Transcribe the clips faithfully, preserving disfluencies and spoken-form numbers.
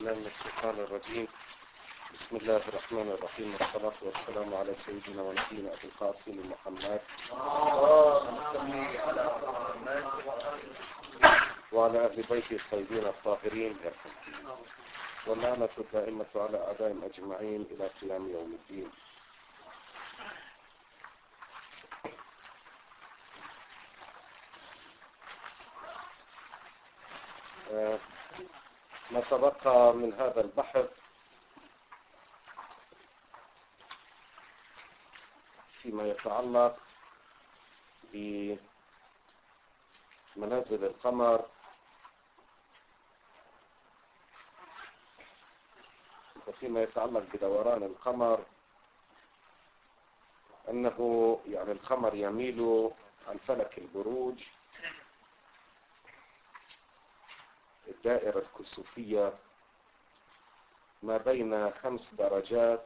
من الشيطان الرجيم. بسم الله الرحمن الرحيم، والصلاة والسلام على سيدنا ونبينا أبي القاسم محمد وعلى أهل بيته الطيبين الطاهرين، واللعنة الدائمة على أعدائهم أجمعين إلى قيام يوم الدين. آه ما تبقى من هذا البحث فيما يتعلق بمنازل القمر وفيما يتعلق بدوران القمر، أنه يعني القمر يميل عن فلك البروج الدائرة الكسوفية ما بين خمس درجات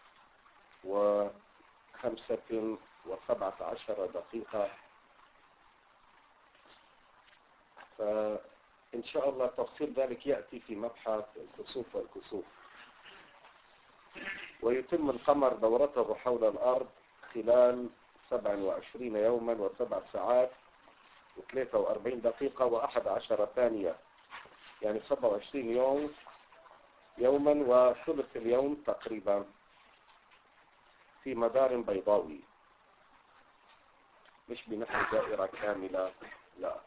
وخمسة وسبعة عشر دقيقة. فإن شاء الله تفصيل ذلك يأتي في مبحث الكسوف والكسوف. ويتم القمر دورته حول الأرض خلال سبع وعشرين يوما وسبع ساعات وثلاثة وأربعين دقيقة وأحد عشر ثانية، يعني سبعة وعشرين يوم يوما وثلث اليوم تقريبا في مدار بيضاوي، مش بنحو دائرة كاملة، لا.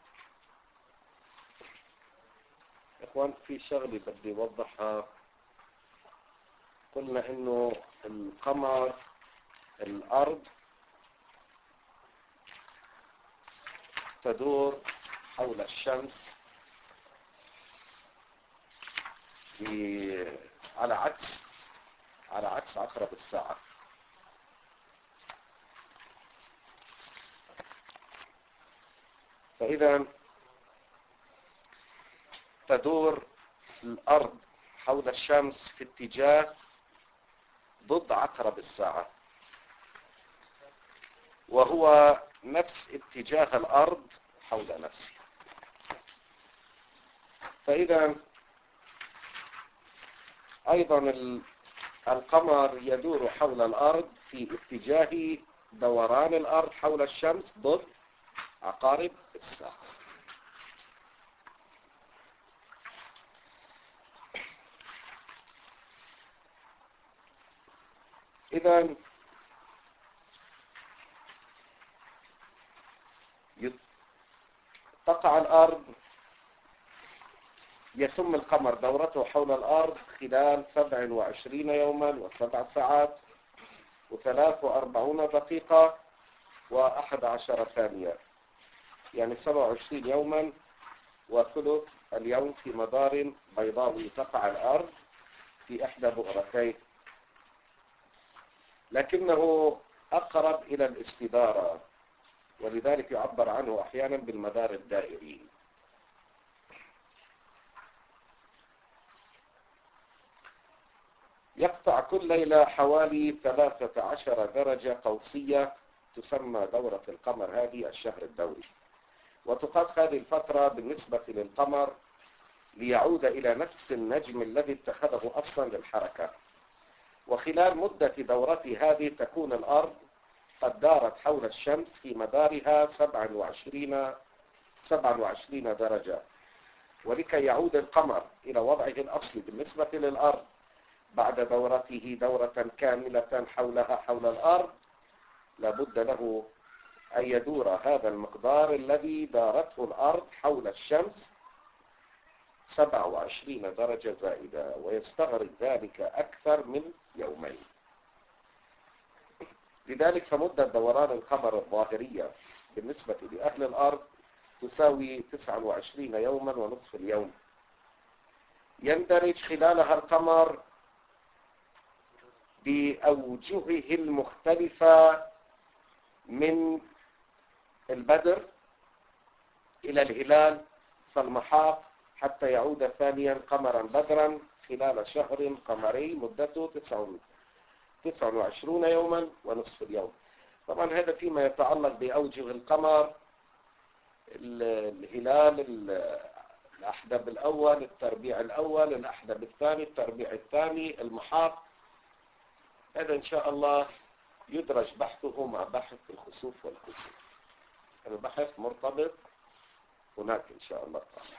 إخوان، في شغلة بدي أوضحها. قلنا إنه القمر الأرض تدور حول الشمس على عكس على عكس عقرب الساعة. فإذا تدور الأرض حول الشمس في اتجاه ضد عقرب الساعة، وهو نفس اتجاه الأرض حول نفسها. فإذا أيضا القمر يدور حول الأرض في اتجاه دوران الأرض حول الشمس ضد عقارب الساعة. إذا تقع الأرض يتم القمر دورته حول الأرض خلال سبع وعشرين يوما وسبع ساعات وثلاث وأربعون دقيقة وأحد عشر ثانية، يعني سبع وعشرين يوما وثلث اليوم في مدار بيضاوي. تقع الأرض في إحدى بؤرتين، لكنه أقرب إلى الاستدارة، ولذلك يعبر عنه أحيانا بالمدار الدائري. يقطع كل ليلة حوالي ثلاثة عشر درجة قوسية، تسمى دورة القمر هذه الشهر الدوري. وتقاس هذه الفترة بالنسبة للقمر ليعود إلى نفس النجم الذي اتخذه أصلا للحركة. وخلال مدة دورته هذه تكون الأرض قد دارت حول الشمس في مدارها سبع وعشرين درجة. ولكي يعود القمر إلى وضعه الأصلي بالنسبة للأرض بعد دورته دورة كاملة حولها حول الأرض، لابد له أن يدور هذا المقدار الذي دارته الأرض حول الشمس سبع وعشرين درجة زائدة، ويستغرق ذلك أكثر من يومين. لذلك فمدة دوران القمر الظاهرية بالنسبة لأهل الأرض تساوي تسعة وعشرين يوما ونصف اليوم. يندرج خلالها القمر بأوجهه المختلفة من البدر إلى الهلال فالمحاق، حتى يعود ثانيا قمرا بدرا خلال شهر قمري مدته تسعة وعشرين يوما ونصف اليوم. طبعا هذا فيما يتعلق بأوجه القمر. الهلال الأحدب الأول، التربيع الأول، الأحدب الثاني، التربيع الثاني، المحاط. هذا إن شاء الله يدرج بحثه مع بحث الخسوف والكسوف. البحث مرتبط هناك إن شاء الله تعالى.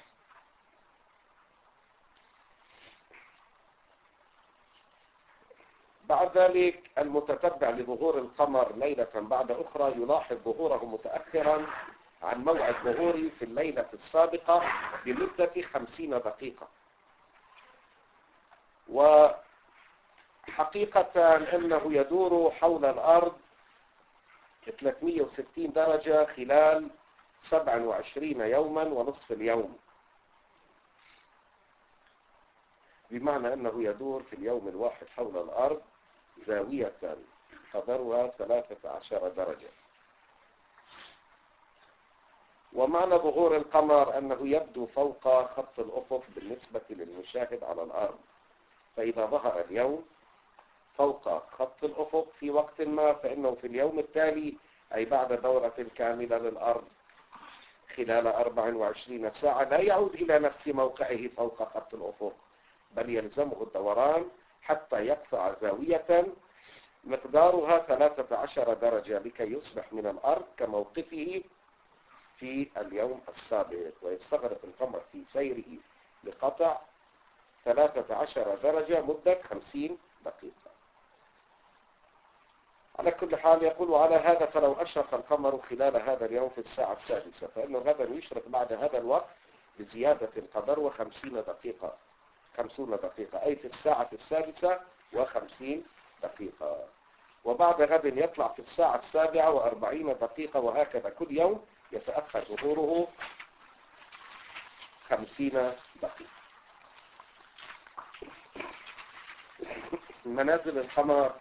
بعد ذلك المتتبع لظهور القمر ليلة بعد أخرى يلاحظ ظهوره متأخرا عن موعد ظهوره في الليلة السابقة بمدة خمسين دقيقة. وحقيقة أنه يدور حول الأرض ثلاثمئة وستين درجة خلال سبعة وعشرين يوما ونصف اليوم، بمعنى أنه يدور في اليوم الواحد حول الأرض زاوية قدرها ثلاثة عشر درجة. ومعنى ظهور القمر أنه يبدو فوق خط الأفق بالنسبة للمشاهد على الأرض. فإذا ظهر اليوم فوق خط الأفق في وقت ما، فإنه في اليوم التالي أي بعد دورة كاملة للأرض خلال أربع وعشرين ساعة لا يعود إلى نفس موقعه فوق خط الأفق، بل يلزمه الدوران حتى يقطع زاوية مقدارها ثلاثة عشر درجة لكي يصبح من الأرض كموقفه في اليوم السابق. ويستغرق القمر في سيره لقطع ثلاثة عشر درجة مدة خمسين دقيقة. على كل حال يقول على هذا فلو أشرق القمر خلال هذا اليوم في الساعة السادسة فإنه غدا يشرق بعد هذا الوقت بزيادة القدر وخمسين دقيقة خمسون دقيقة أي في الساعة السادسة وخمسين دقيقة. وبعد غد يطلع في الساعة السابعة وأربعين دقيقة، وهكذا كل يوم يتأخر ظهوره خمسين دقيقة. منازل القمر.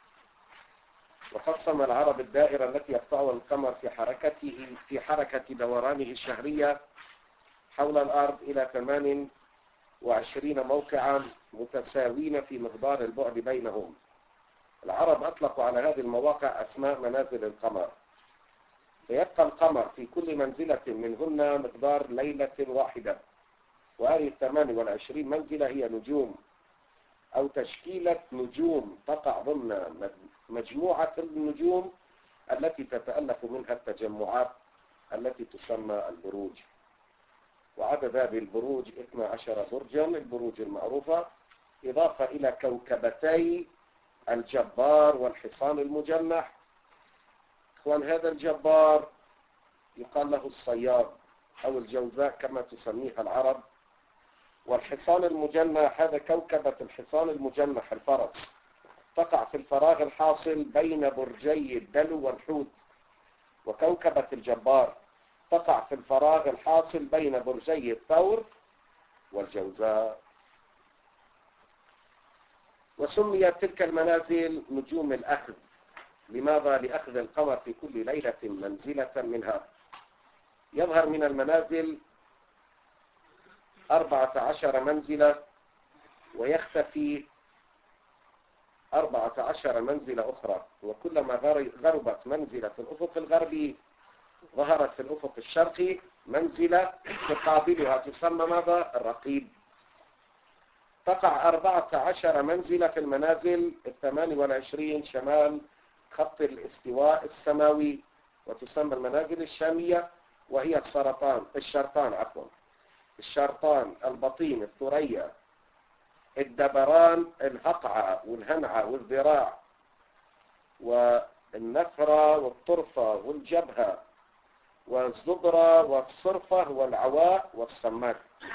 وقسم العرب الدائرة التي يقطعها القمر في حركته في حركة دورانه الشهرية حول الأرض إلى ثمان وعشرين موقعا متساوين في مقدار البعد بينهم. العرب أطلقوا على هذه المواقع أسماء منازل القمر. فيبقى القمر في كل منزلة منهن مقدار ليلة واحدة، وهذه الثمان والعشرين منزلة هي نجوم أو تشكيلة نجوم تقع ضمن مجموعة النجوم التي تتألف منها التجمعات التي تسمى البروج. وعدد هذه البروج اثنا عشر برجا، البروج المعروفة، إضافة إلى كوكبتي الجبار والحصان المجنح. إخوان هذا الجبار يقال له الصياد أو الجوزاء كما تسميها العرب. والحصان المجنح هذا كوكبة الحصان المجنح الفرس، تقع في الفراغ الحاصل بين برجي الدلو والحوت. وكوكبة الجبار تقع في الفراغ الحاصل بين برجي الثور والجوزاء. وسميت تلك المنازل نجوم الأخذ. لماذا؟ لأخذ القمر في كل ليلة منزلة منها. يظهر من المنازل أربعة عشر منزلة ويختفي أربعة عشر منزلة أخرى. وكلما غربت منزلة في الأفق الغربي ظهرت في الأفق الشرقي منزلة تقابلها تسمى ماذا؟ الرقيب. تقع أربعة عشر منزلة في المنازل الثمان والعشرين شمال خط الاستواء السماوي، وتسمى المنازل الشامية، وهي السرطان الشرطان عفوا الشرطان، البطين، الثريا، الدبران، الهقعة والهنعة والذراع والنفرة والطرفة والجبهة والزبرة والصرفة والعواء والصمات.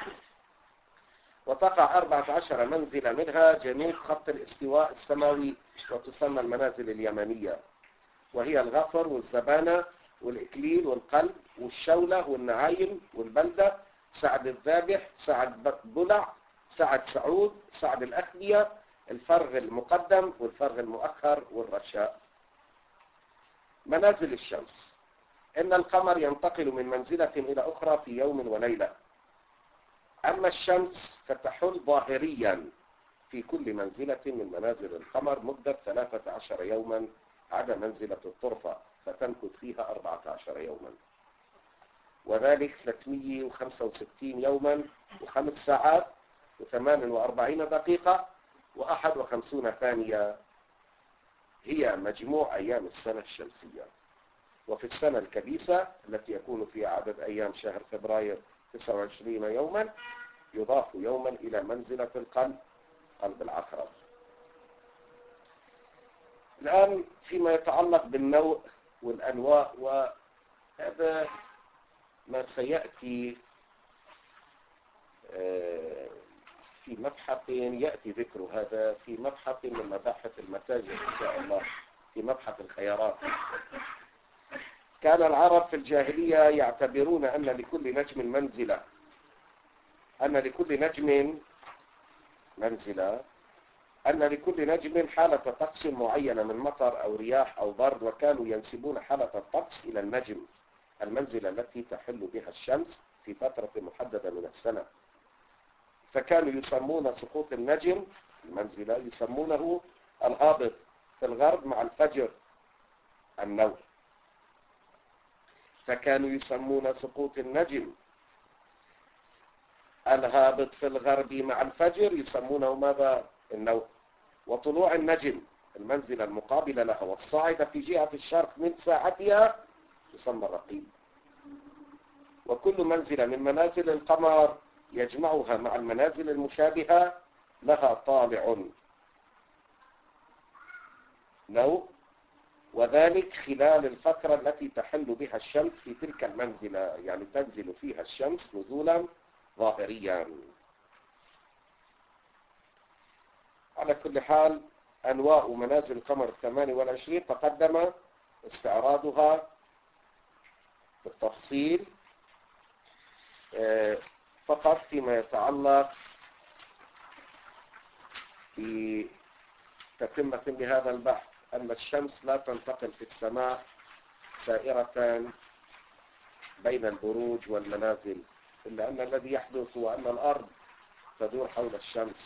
وتقع أربعة عشر منزلة منها جنوب خط الاستواء السماوي، وتسمى المنازل اليمنية، وهي الغفر والزبانة والإكليل والقلب والشولة والنعايم والبلدة، سعد الذابح، سعد بلع، سعد سعود، سعد الأخبية، الفرغ المقدم والفرغ المؤخر والرشاء. منازل الشمس. إن القمر ينتقل من منزلة إلى أخرى في يوم وليلة. أما الشمس فتحل ظاهريا في كل منزلة من منازل القمر مدة ثلاثة عشر يوما عدا منزلة الطرفة فتمكث فيها أربعة عشر يوما. وذلك ثلاثمئة وخمسة وستين يوما وخمس ساعات وثمان وأربعين دقيقة وأحد وخمسون ثانية هي مجموع أيام السنة الشمسية. وفي السنة الكبيسة التي يكون فيها عدد أيام شهر فبراير تسعة وعشرين يوما يضاف يوما إلى منزلة القلب قلب العقرب. الآن فيما يتعلق بالنوع والأنواع، وهذا ما سيأتي في مبحث يأتي ذكر هذا في مبحث من مباحث المتاجر إن شاء الله، في مبحث الخيارات. كان العرب في الجاهلية يعتبرون أن لكل نجم منزلة أن لكل نجم منزلة أن لكل نجم حالة طقس معينة من مطر أو رياح أو برد، وكانوا ينسبون حالة الطقس إلى النجم المنزلة التي تحل بها الشمس في فترة محددة من السنة. فكانوا يسمون سقوط النجم المنزلة يسمونه الهابط في الغرب مع الفجر النور. فكانوا يسمون سقوط النجم الهابط في الغرب مع الفجر يسمونه ماذا؟ النور. وطلوع النجم المنزلة المقابلة لها والصاعدة في جهة الشرق من ساعتها تسمى الرقيب. وكل منزلة من منازل القمر يجمعها مع المنازل المشابهة لها طالع نوء، وذلك خلال الفترة التي تحل بها الشمس في تلك المنزلة، يعني تنزل فيها الشمس نزولا ظاهريا. على كل حال أنواع منازل القمر الثمانية والعشرين تقدم استعراضها بالتفصيل، فقط فيما يتعلق بتتمة لهذا البحث أن الشمس لا تنتقل في السماء سائرة بين البروج والمنازل، إلا أن الذي يحدث هو أن الأرض تدور حول الشمس.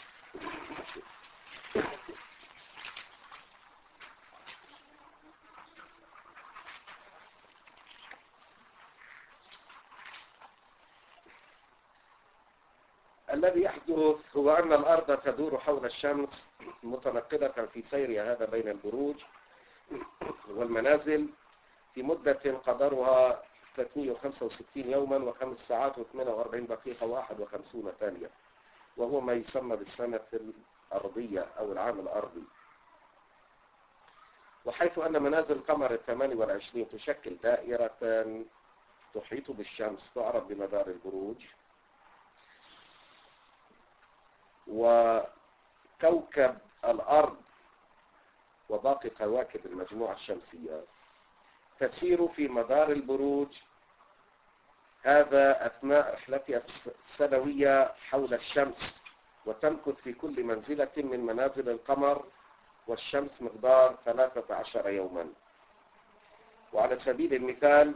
الذي يحدث هو أن الأرض تدور حول الشمس متنقلة في سيرها هذا بين البروج والمنازل في مدة قدرها ثلاثمئة وخمسة وستين يوما وخمس ساعات وثمانية وأربعين دقيقة وواحد وخمسون ثانية، وهو ما يسمى بالسنة الأرضية أو العام الأرضي. وحيث أن منازل القمر الثمانية والعشرين تشكل دائرة تحيط بالشمس تعرف بمدار البروج، وكوكب الأرض وباقي كواكب المجموعة الشمسية تسير في مدار البروج هذا أثناء رحلتها السنوية حول الشمس، وتمكث في كل منزلة من منازل القمر والشمس مقدار ثلاثة عشر يوما. وعلى سبيل المثال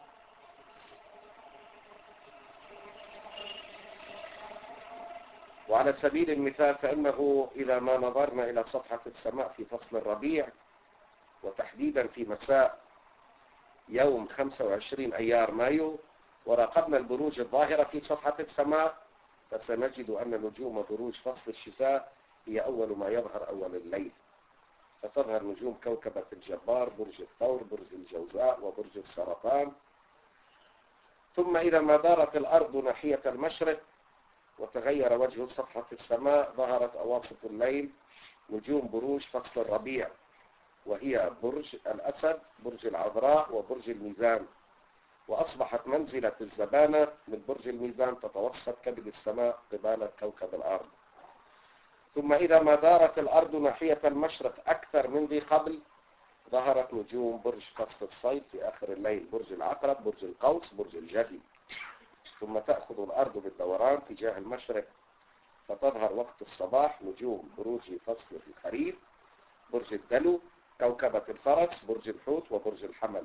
وعلى سبيل المثال فإنه إذا ما نظرنا إلى سطحة السماء في فصل الربيع، وتحديدا في مساء يوم خمسة وعشرين أيار مايو، وراقبنا البروج الظاهرة في سطحة السماء، فسنجد أن نجوم بروج فصل الشتاء هي أول ما يظهر أول الليل. فتظهر نجوم كوكبة الجبار، برج الثور، برج الجوزاء، وبرج السرطان. ثم إذا ما دارت الأرض ناحية المشرق وتغير وجه سطحة السماء، ظهرت أواسط الليل نجوم بروج فصل الربيع، وهي برج الأسد، برج العذراء، وبرج الميزان. وأصبحت منزلة الزبانة من برج الميزان تتوسط كبد السماء قبالة كوكب الأرض. ثم إذا ما دارت الأرض ناحية المشرق أكثر من ذي قبل، ظهرت نجوم برج فصل الصيد في آخر الليل، برج العقرب، برج القوس، برج الجدي. ثم تأخذ الأرض بالدوران تجاه المشرق، فتظهر وقت الصباح نجوم بروج فصل الخريف، برج الدلو، كوكبة الفرس، برج الحوت، وبرج الحمل.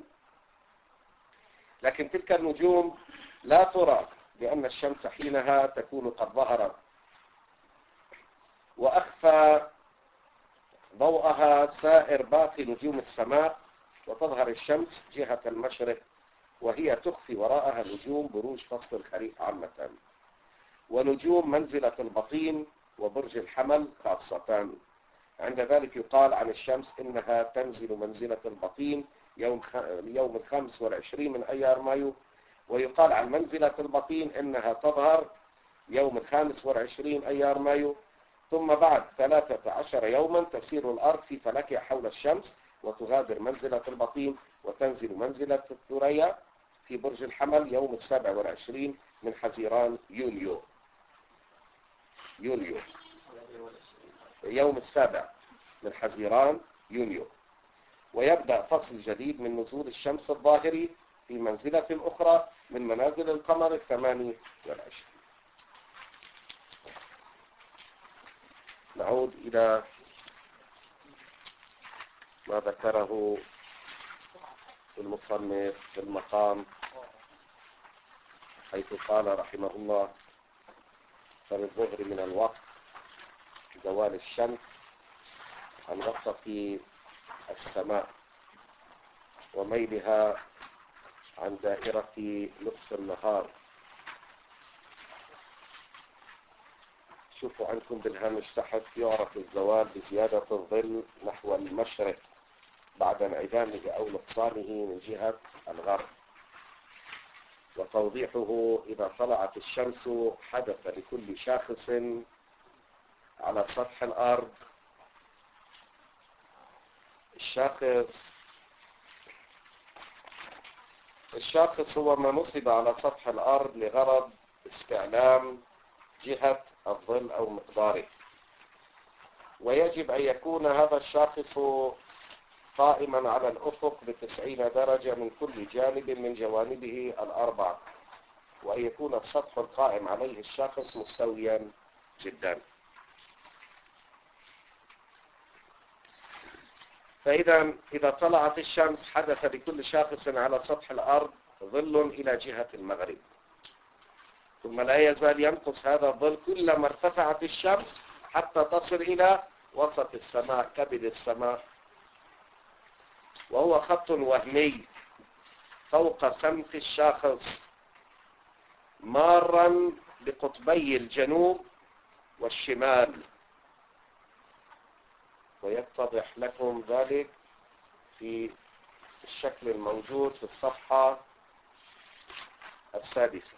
لكن تلك النجوم لا ترى لأن الشمس حينها تكون قد ظهرت، وأخفى ضوءها سائر باقي نجوم السماء، وتظهر الشمس جهة المشرق وهي تخفي وراءها نجوم بروج فصل الخريف عامة، ونجوم منزلة البطين وبرج الحمل خاصة. عند ذلك يقال عن الشمس إنها تنزل منزلة البطين يوم يوم الخامس والعشرين من أيار مايو، ويقال عن منزلة البطين إنها تظهر يوم الخامس والعشرين أيار مايو. ثم بعد ثلاثة عشر يوما تسير الأرض في فلكها حول الشمس وتغادر منزلة البطين وتنزل منزلة الثريا في برج الحمل يوم السابع والعشرين من حزيران يوليو يوليو يوم السابع من حزيران يوليو. ويبدأ فصل جديد من نزول الشمس الظاهري في منزلة أخرى من منازل القمر الثماني والعشرين. نعود إلى ما ذكره المصنف في المقام، حيث قال رحمه الله: فللظهر من الوقت زوال الشمس عن وسط السماء وميلها عن دائرة نصف النهار. شوفوا عندكم بالهامش تحت: يعرف الزوال بزيادة الظل نحو المشرق بعد انعدامه أو نقصانه من جهة الغرب. وتوضيحه: إذا طلعت الشمس حدث لكل شاخص على سطح الأرض. الشاخص الشاخص هو ما نصب على سطح الأرض لغرض استعلام جهة الظل أو مقداره، ويجب أن يكون هذا الشاخص قائما على الأفق بتسعين درجة من كل جانب من جوانبه الأربع، وأن يكون السطح القائم عليه الشاخص مستويا جدا. فإذا إذا طلعت الشمس حدث لكل شاخص على سطح الأرض ظل إلى جهة المغرب، ثم لا يزال ينقص هذا الظل كلما ارتفعت الشمس حتى تصل إلى وسط السماء كبد السماء، وهو خط وهمي فوق سمت الشاخص مارا بقطبي الجنوب والشمال. ويتضح لكم ذلك في الشكل الموجود في الصفحة السادسة.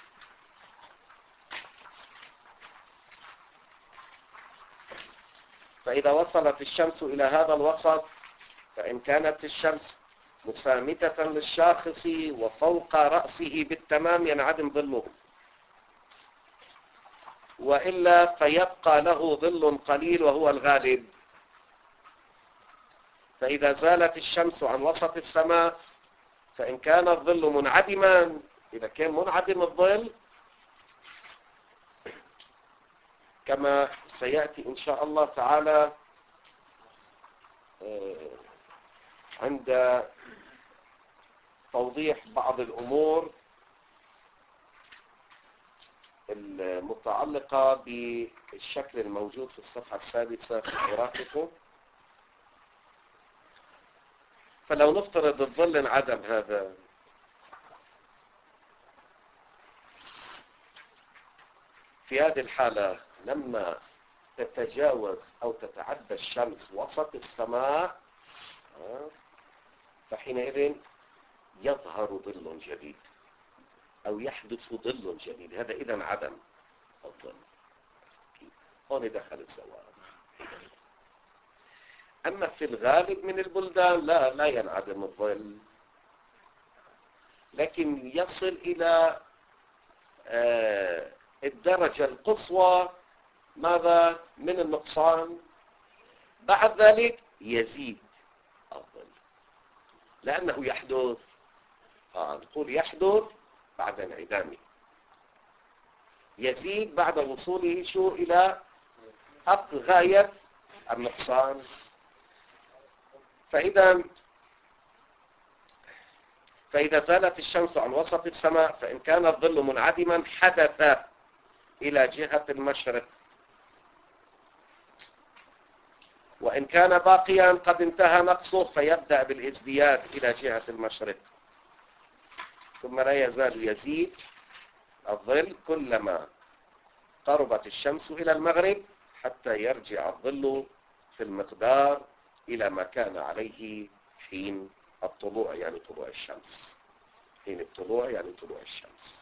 فإذا وصلت الشمس إلى هذا الوسط، فإن كانت الشمس مسامتة للشاخص وفوق رأسه بالتمام ينعدم ظله، وإلا فيبقى له ظل قليل وهو الغالب. فإذا زالت الشمس عن وسط السماء، فإن كان الظل منعدما، إذا كان منعدم الظل كما سيأتي إن شاء الله تعالى عند توضيح بعض الأمور المتعلقة بالشكل الموجود في الصفحة السادسة في أوراقكم. فلو نفترض الظل انعدم هذا، في هذه الحالة لما تتجاوز أو تتعدى الشمس وسط السماء، فحينئذ يظهر ظل جديد أو يحدث ظل جديد. هذا إذا انعدم الظل، هون دخل الزوال. أما في الغالب من البلدان لا لا ينعدم الظل، لكن يصل إلى آه الدرجة القصوى ماذا من النقصان. بعد ذلك يزيد الظل، لأنه يحدث آه نقول يحدث بعد انعدامه، يزيد بعد وصوله شو إلى أقصى غاية النقصان. فإذا فإذا زالت الشمس عن وسط السماء، فإن كان الظل منعدما حدث إلى جهة المشرق، وإن كان باقيا قد انتهى نقصه فيبدأ بالازدياد إلى جهة المشرق. ثم لا يزال يزيد الظل كلما قربت الشمس إلى المغرب حتى يرجع الظل في المقدار إلى ما كان عليه حين الطلوع، يعني طلوع الشمس. حين الطلوع يعني طلوع الشمس.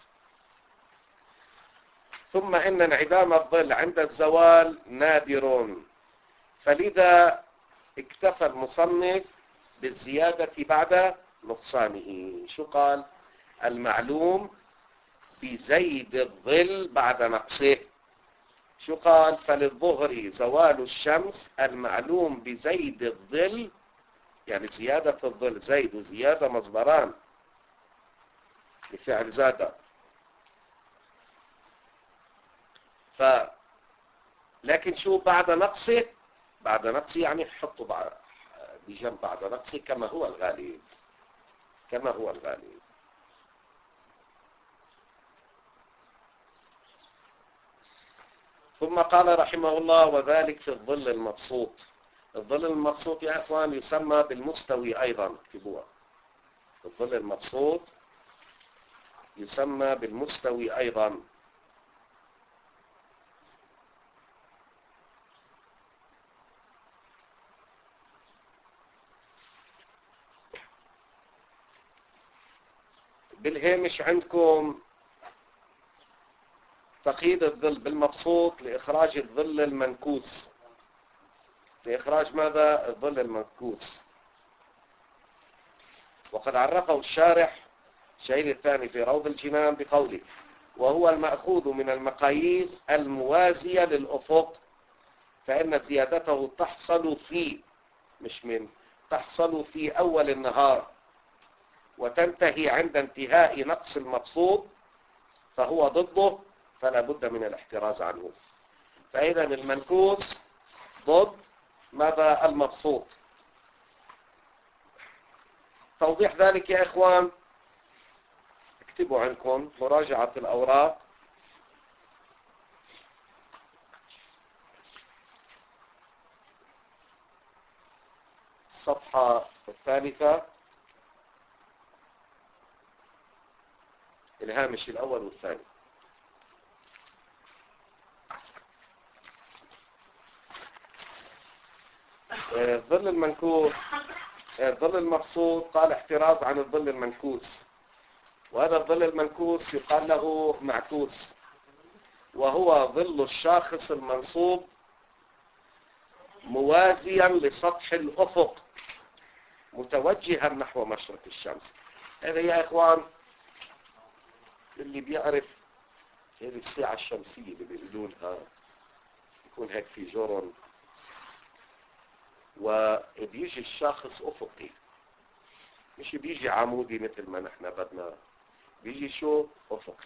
ثم إن انعدام الظل عند الزوال نادر، فلذا اكتفى المصنف بالزيادة بعد نقصانه. شو قال؟ المعلوم بزيد الظل بعد نقصه. شو قال؟ فللظهر زوال الشمس المعلوم بزيد الظل، يعني زيادة الظل، زيد وزيادة مصدران لفعل زاد. ف لكن شو بعد نقصه؟ بعد نقصه يعني حطوا بعد بجنب بعد نقصه كما هو الغالب، كما هو الغالب. ثم قال رحمه الله وذلك في الظل المبسوط. الظل المبسوط يا اخوان يسمى بالمستوي ايضا، اكتبوها. الظل المبسوط يسمى بالمستوي ايضا. بالهامش عندكم تقييد الظل بالمبسوط لإخراج الظل المنكوس. لإخراج ماذا؟ الظل المنكوس. وقد عرفه الشارح الشهيد الثاني في روض الجنان بقوله وهو المأخوذ من المقاييس الموازية للأفق، فإن زيادته تحصل في، مش من، تحصل في أول النهار وتنتهي عند انتهاء نقص المبسوط، فهو ضده، فلا بد من الاحتراز عنه. فإذا المنكوس ضد ماذا؟ المبسوط. توضيح ذلك يا إخوان اكتبوا عندكم مراجعة الأوراق. الصفحة الثالثة، الهامش الأول والثاني. الظل المنكوس، الظل المبسوط قال احتراز عن الظل المنكوس، وهذا الظل المنكوس يقال له معكوس، وهو ظل الشاخص المنصوب موازيا لسطح الأفق متوجها نحو مشرق الشمس. هذا يا إخوان اللي بيعرف هذه الساعة الشمسية اللي بيقولوا لها يكون هيك في جرن وبيجي الشاخص أفقي، مش بيجي عمودي مثل ما نحن بدنا، بيجي شو؟ أفقي.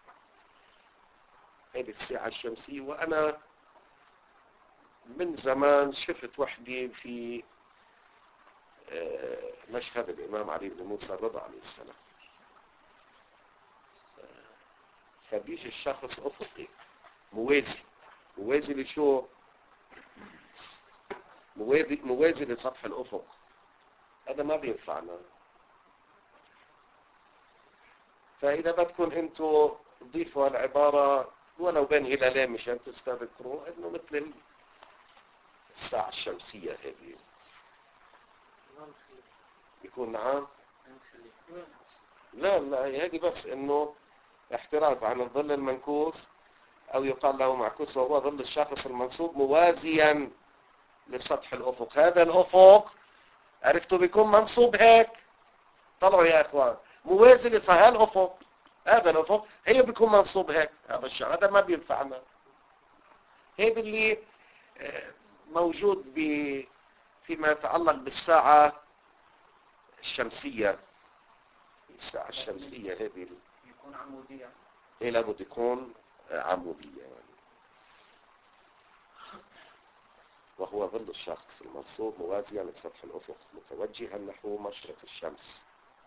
هذه الساعة الشمسية. وأنا من زمان شفت وحدي في مشهد الإمام علي بن موسى الرضا عليه السلام، فبيجي الشخص أفقي موازي. موازي لشو؟ موازي, موازي لسطح الأفق. هذا ما بينفعنا. فإذا بدكم أنتوا تضيفوا العبارة ولو بين هلالين مشان تستذكروا إنه مثل الساعة الشمسية هذه يكون. نعم، لا لا هذه بس إنه احتراز عن الظل المنكوس، أو يقال له معكوس، وهو ظل الشاخص المنصوب موازيا لسطح الأفق. هذا الأفق عرفتوا بيكون منصوب هيك. طلعوا يا إخوان، موازي لسطح الأفق. هذا الأفق هي بيكون منصوب هيك. هذا الشيء هذا ما بينفعنا. هذا اللي موجود فيما يتعلق بالساعة الشمسية. الساعة الشمسية هذه يكون عمودية. هي لابد يكون عمودية يعني. وهو ظل الشخص المنصوب موازيا لسطح الأفق متوجها نحو مشرق الشمس،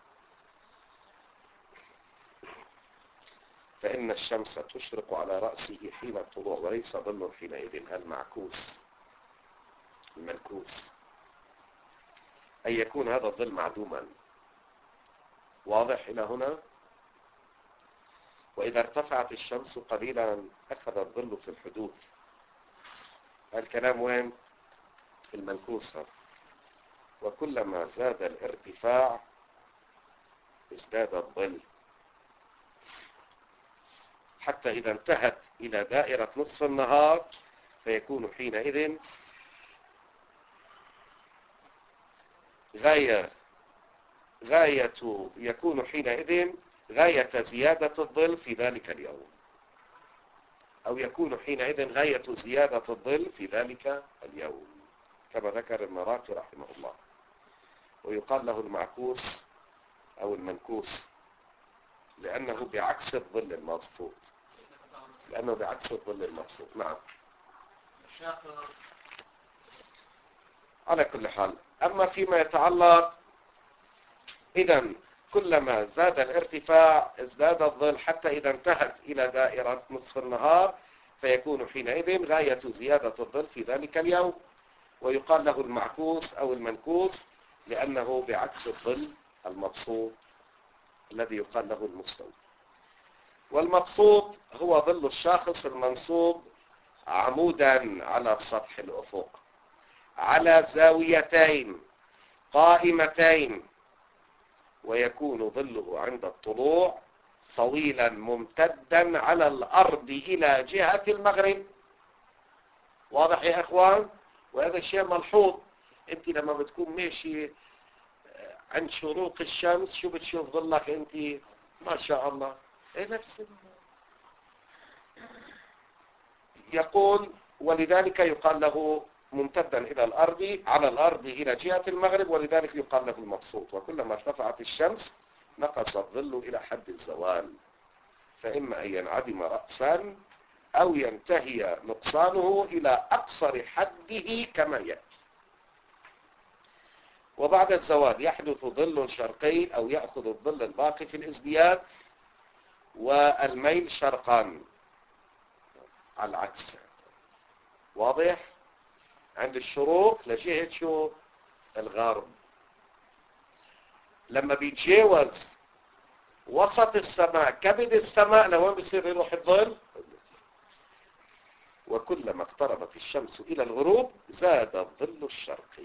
فإن الشمس تشرق على رأسه حين الطلوع وليس ظل حينئذ. المعكوس المنكوس أن يكون هذا الظل معدوما. واضح إلى هنا؟ وإذا ارتفعت الشمس قليلا أخذ الظل في الحدود. الكلام وين؟ في المنكوس. وكلما زاد الارتفاع ازداد الظل، حتى إذا انتهت إلى دائرة نصف النهار فيكون حينئذ غاية غاية يكون حينئذ غاية زيادة الظل في ذلك اليوم، أو يكون حينئذ غاية زيادة الظل في ذلك اليوم، كما ذكر المراقي رحمه الله. ويقال له المعكوس أو المنكوس لأنه بعكس الظل المبسوط، لأنه بعكس الظل المبسوط. نعم. على كل حال، أما فيما يتعلق، إذا كلما زاد الارتفاع ازداد الظل حتى إذا انتهت إلى دائرة نصف النهار فيكون حينئذ غاية زيادة الظل في ذلك اليوم. ويقال له المعكوس أو المنكوس لأنه بعكس الظل المبسوط الذي يقال له المستوي. والمبسوط هو ظل الشاخص المنصوب عمودا على سطح الأفق على زاويتين قائمتين، ويكون ظله عند الطلوع طويلا ممتدا على الأرض إلى جهة المغرب. واضح يا إخوان؟ وهذا الشيء ملحوظ. أنت لما بتكون ماشي عند شروق الشمس شو بتشوف ظلك أنت؟ ما شاء الله إيه نفس. يقول ولذلك يقال له ممتدا إلى الأرض على الأرض إلى جهة المغرب، ولذلك يقال له المبسوط. وكلما ارتفعت الشمس نقص الظل إلى حد الزوال، فإما أن ينعدم رأسا أو ينتهي نقصانه إلى أقصر حده كما يأتي. وبعد الزوال يحدث ظل شرقي أو يأخذ الظل الباقي في الازدياد والميل شرقا على العكس. واضح؟ عند الشروق لجهة شو؟ الغرب. لما بيتجاوز وسط السماء كبد السماء لوين بيصير يروح الظل؟ وكلما اقتربت الشمس إلى الغروب زاد الظل الشرقي.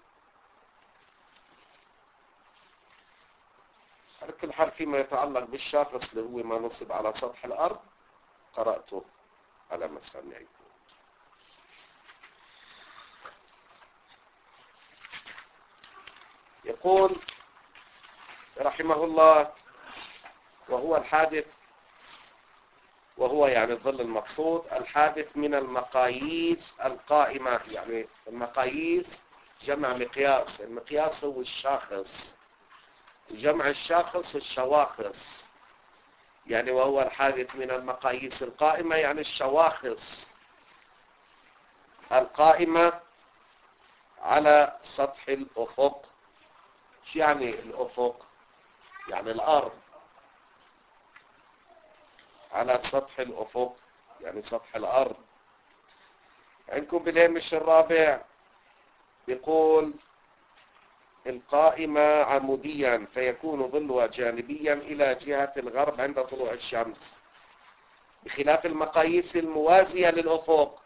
على كل حال فيما يتعلق بالشاخص اللي هو ما نصب على سطح الأرض قرأته على مسامعكم. يقول رحمه الله وهو الحادث، وهو يعني الظل المقصود الحادث من المقاييس القائمة. يعني المقاييس جمع مقياس، المقياس هو الشاخص، وجمع الشاخص الشواخص. يعني وهو الحادث من المقاييس القائمة يعني الشواخص القائمة على سطح الأفق. شو يعني الأفق؟ يعني الأرض على سطح الأفق يعني سطح الأرض. عندكم بالهامش الرابع بيقول القائمة عموديا فيكون ظلها جانبيا إلى جهة الغرب عند طلوع الشمس، بخلاف المقاييس الموازية للأفق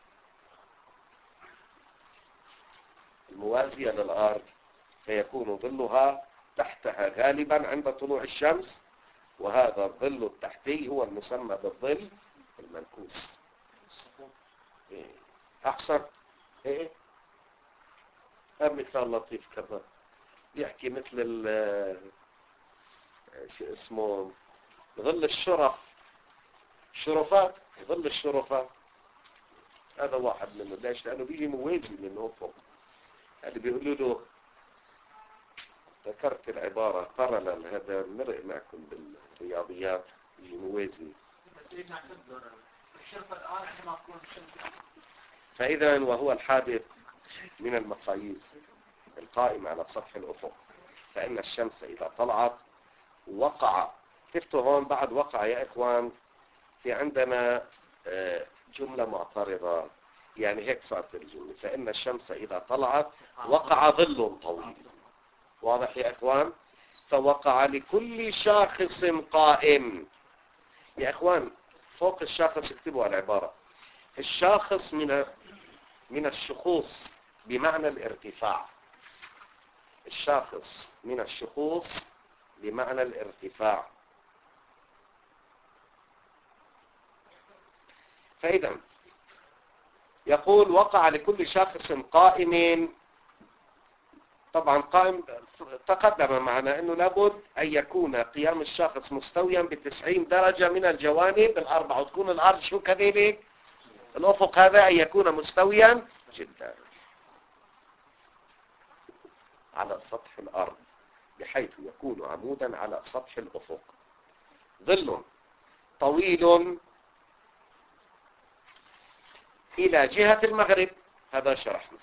الموازية للأرض فيكون ظلها تحتها غالبا عند طلوع الشمس، وهذا الظل التحتي هو المسمى بالظل المنكوس. إيه. أحسن. إيه؟ مثال لطيف كمان يحكي مثل ال شو اسمه ظل الشرف، شرفات، ظل الشرفات هذا واحد منه. ليش؟ لأنه بيجي موازي من أفق. اللي بيقولوا له ذكرت العبارة قرن هذا مرق معكم بالرياضيات يجي موازي. فإذا وهو الحادث من المقاييس القائمة على سطح الأفق، فإن الشمس إذا طلعت وقع. شفتوا هون بعد وقع يا إخوان في عندنا جملة معترضة، يعني هيك صارت الجملة، فإن الشمس إذا طلعت وقع ظل طويل. واضح يا إخوان؟ فوقع لكل شاخص قائم يا إخوان فوق الشاخص اكتبوا العبارة. الشاخص من من الشخوص بمعنى الارتفاع. الشاخص من الشخوص بمعنى الارتفاع. فإذا يقول وقع لكل شاخص قائم. طبعا قائم تقدم معنا أنه لابد أن يكون قيام الشاخص مستويا بتسعين درجة من الجوانب الأربعة، وتكون الأرض شو كذلك الأفق هذا أن يكون مستويا جدا على سطح الأرض بحيث يكون عمودا على سطح الأفق. ظل طويل إلى جهة المغرب، هذا شرحنا.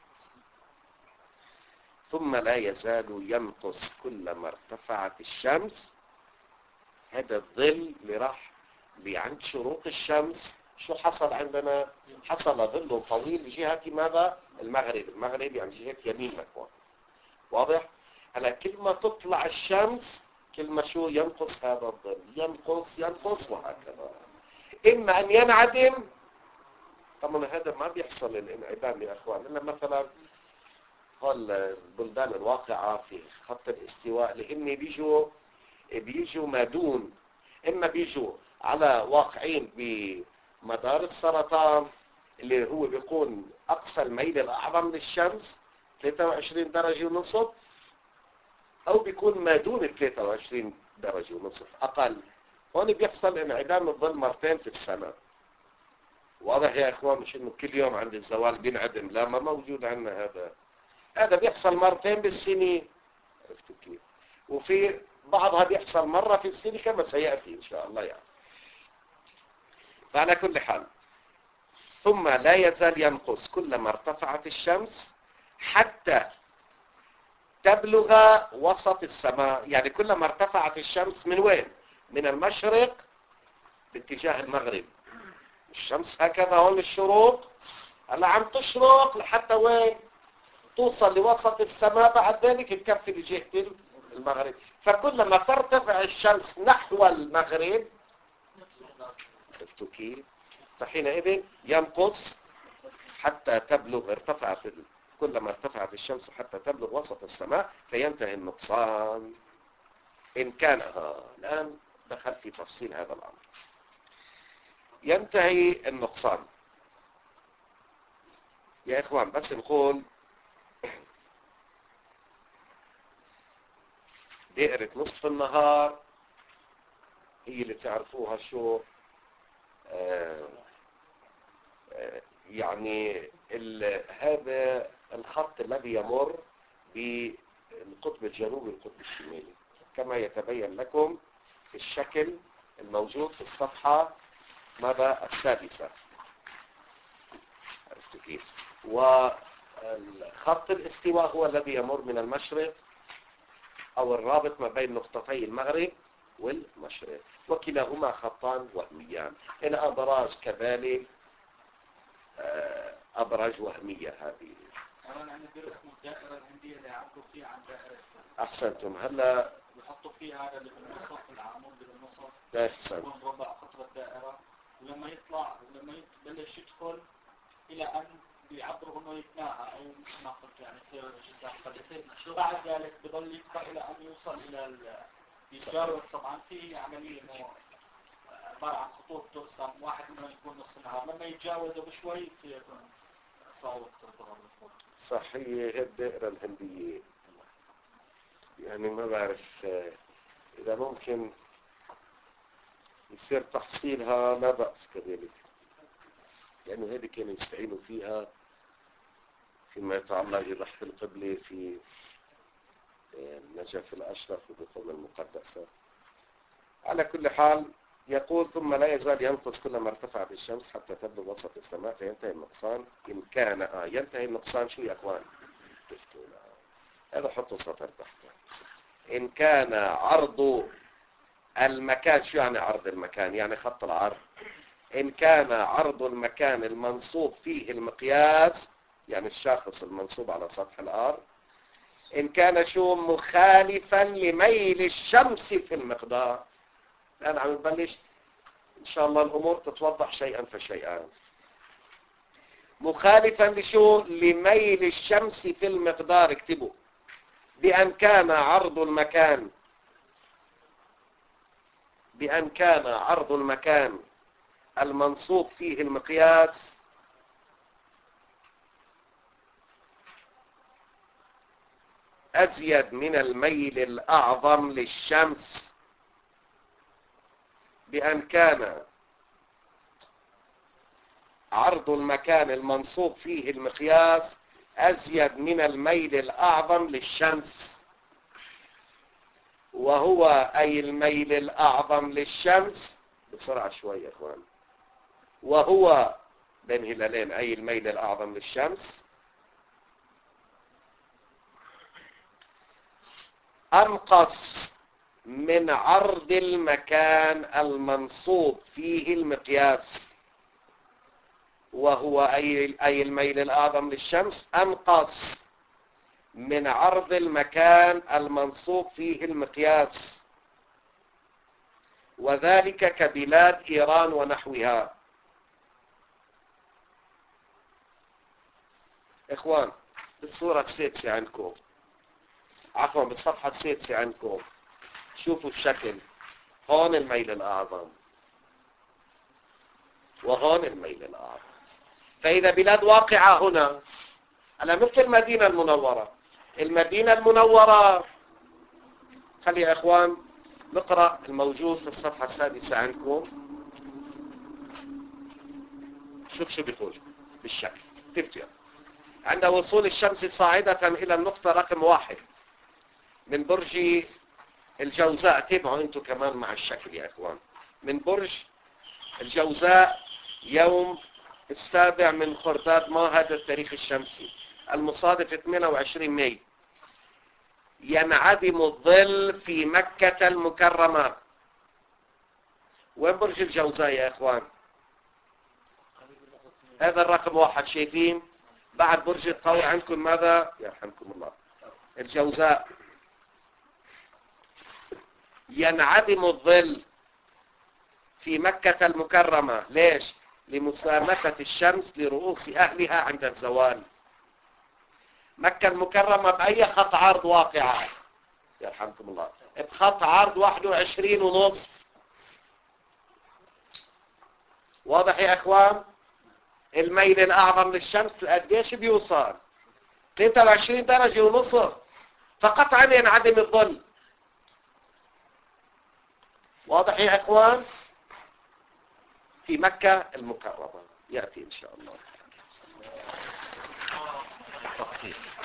ثم لا يزال ينقص كلما ارتفعت الشمس. هذا الظل اللي راح عند شروق الشمس شو حصل عندنا؟ حصل ظل طويل لجهة ماذا؟ المغرب. المغرب يعني جهة يمين مكوان. واضح؟ هلا كل ما تطلع الشمس كل ما شو ينقص هذا الظل، ينقص ينقص وهكذا. إما أن ينعدم. طبعا هذا ما بيحصل الانعدام يا أخوان، إلا مثلا هول البلدان الواقعة في خط الاستواء، لأن بيجوا بيجوا ما دون، إما بيجوا على واقعين بمدار السرطان اللي هو بيكون أقصى الميل الأعظم للشمس ثلاثة وعشرين درجة ونصف، أو بيكون ما دون ثلاثة وعشرين درجة ونصف أقل. هون بيحصل انعدام الظل مرتين في السنة. واضح يا إخوان؟ مش إنه كل يوم عند الزوال بينعدم، لا ما موجود عندنا هذا. هذا بيحصل مرتين بالسنة، عرفتوا كيف؟ وفي بعضها بيحصل مرة في السنة كما سيأتي إن شاء الله يعني. فعلى كل حال ثم لا يزال ينقص كلما ارتفعت الشمس حتى تبلغ وسط السماء. يعني كلما ارتفعت الشمس من وين؟ من المشرق باتجاه المغرب. الشمس هكذا هون الشروق، هلا عم تشرق لحتى وين؟ توصل لوسط السماء، بعد ذلك تكفي لجهة المغرب. فكلما ترتفع الشمس نحو المغرب، عرفتوا كيف؟ فحينئذ ينقص حتى تبلغ ارتفعت كلما ارتفعت الشمس حتى تبلغ وسط السماء فينتهي النقصان. إن كان آه الآن دخل في تفصيل هذا الأمر. ينتهي النقصان يا إخوان. بس نقول دائرة نصف النهار هي اللي تعرفوها شو آه آه يعني هذا الخط الذي يمر بالقطب الجنوبي والقطب الشمالي كما يتبين لكم في الشكل الموجود في الصفحة ماذا السادسة. عرفتوا كيف؟ وخط الاستواء هو الذي يمر من المشرق أو الرابط ما بين نقطتي المغرب والمشرق، وكلاهما خطان وهميان. الأبراج كذلك أبراج وهمية. هذه أنا عندي برسم الدائرة الهندية اللي يعبروا فيها عن دائرة. أحسنتم. هلا بيحطوا فيها هذا اللي بالنصف العمود اللي بالنصف. أحسنت. يكون ربع قطر الدائرة، ولما يطلع لما يبلش يدخل إلى أن بيعبروا إنه يتناهى أو ما قلت يعني يصير جدا قد بعد ذلك بضل يكبر إلى أن يوصل إلى ال يتجاوز. طبعا في عملية إنه عبارة عن خطوط ترسم، واحد منهم يكون نصف النهار، لما يتجاوزه بشوي يصير يكون صار وقت الظهر. صحيح. الدائرة الهندية يعني ما بعرف إذا ممكن يصير تحصيلها لا بأس كذلك، لأنه يعني هذه كانوا يستعينوا فيها فيما يتعلق ببحث القبلة في النجف الأشرف وبقوم المقدسة. على كل حال يقول ثم لا يزال ينقص كلما ارتفعت الشمس حتى تبلغ وسط السماء فينتهي النقصان. إن كان آه ينتهي النقصان شو يا أخوان؟ هذا حطوا سطر تحت. إن كان عرض المكان، شو يعني عرض المكان؟ يعني خط العرض. إن كان عرض المكان المنصوب فيه المقياس، يعني الشاخص المنصوب على سطح الأرض، إن كان شو مخالفا لميل الشمس في المقدار. الآن عم نبلش إن شاء الله الأمور تتوضح شيئا فشيئا. مخالفا لشو؟ لميل الشمس في المقدار. اكتبوا بأن كان عرض المكان بأن كان عرض المكان المنصوب فيه المقياس أزيد من الميل الأعظم للشمس بأن كان عرض المكان المنصوب فيه المقياس أزيد من الميل الأعظم للشمس، وهو أي الميل الأعظم للشمس. بسرعة شوية يا إخوان. وهو بين هلالين أي الميل الأعظم للشمس أنقص من عرض المكان المنصوب فيه المقياس، وهو أي أي الميل الأعظم للشمس أنقص من عرض المكان المنصوب فيه المقياس، وذلك كبلاد إيران ونحوها. إخوان بالصورة السادسة عندكم، عفوا بالصفحة السادسة عندكم، شوفوا الشكل. هون الميل الأعظم وهون الميل الأعظم. فإذا بلاد واقعة هنا على مثل المدينة المنورة، المدينة المنورة، خلي يا إخوان نقرأ الموجود في الصفحة السادسة عندكم. شوف شو بيقول بالشكل. تفتح عند وصول الشمس صاعدة إلى النقطة رقم واحد من برج الجوزاء. تابعوا انتم كمان مع الشكل يا إخوان. من برج الجوزاء يوم السابع من خرداد ماهر التاريخ الشمسي المصادف ثمانية وعشرين مايو، ينعدم الظل في مكة المكرمة. وين برج الجوزاء يا إخوان؟ هذا الرقم واحد. شايفين بعد برج الثور عندكم ماذا؟ يرحمكم الله الجوزاء. ينعدم الظل في مكة المكرمة. ليش؟ لمسامحة الشمس لرؤوس أهلها عند الزوال. مكة المكرمة بأي خط عرض واقعة؟ يرحمكم الله بخط عرض واحد وعشرين ونصف. واضح يا أخوان؟ الميل الأعظم للشمس قديش بيوصل؟ ثلاثة وعشرين درجة ونصف. فقط ينعدم الظل. واضح يا أخوان؟ في مكة المكرمة. يأتي إن شاء الله.